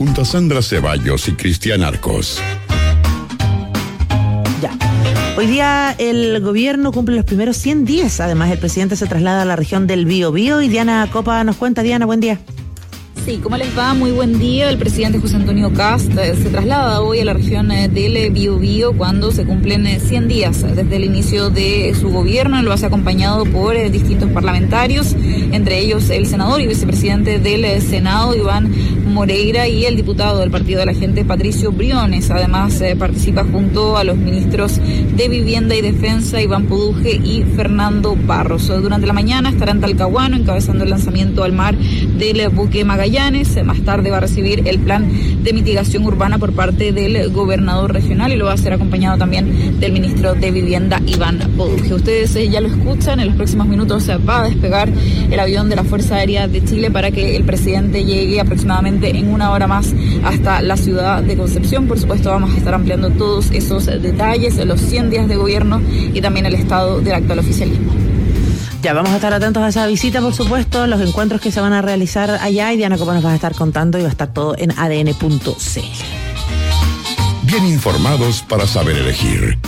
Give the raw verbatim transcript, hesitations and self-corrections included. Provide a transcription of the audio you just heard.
junto a Sandra Ceballos y Cristian Arcos. Ya. Hoy día el gobierno cumple los primeros cien días. Además, el presidente se traslada a la región del Biobío y Diana Copa nos cuenta. Diana, buen día. Sí, ¿cómo les va? Muy buen día. El presidente José Antonio Kast eh, se traslada hoy a la región eh, del Biobío cuando se cumplen eh, cien días desde el inicio de su gobierno. Lo hace acompañado por eh, distintos parlamentarios, entre ellos el senador y vicepresidente del eh, Senado, Iván Moreira, y el diputado del Partido de la Gente, Patricio Briones. Además, eh, participa junto a los ministros de Vivienda y Defensa, Iván Poduje y Fernando Barros. Durante la mañana estará en Talcahuano encabezando el lanzamiento al mar del buque Magallanes. Más tarde va a recibir el plan de mitigación urbana por parte del gobernador regional y lo va a hacer acompañado también del ministro de Vivienda, Iván Poduje. Ustedes eh, ya lo escuchan, en los próximos minutos eh, va a despegar el avión de la Fuerza Aérea de Chile para que el presidente llegue aproximadamente en una hora más hasta la ciudad de Concepción. Por supuesto, vamos a estar ampliando todos esos detalles, los cien días de gobierno y también el estado del actual oficialismo. Ya, vamos a estar atentos a esa visita, por supuesto, los encuentros que se van a realizar allá, y Diana Copa nos va a estar contando y va a estar todo en A D N punto C L. Bien informados para saber elegir.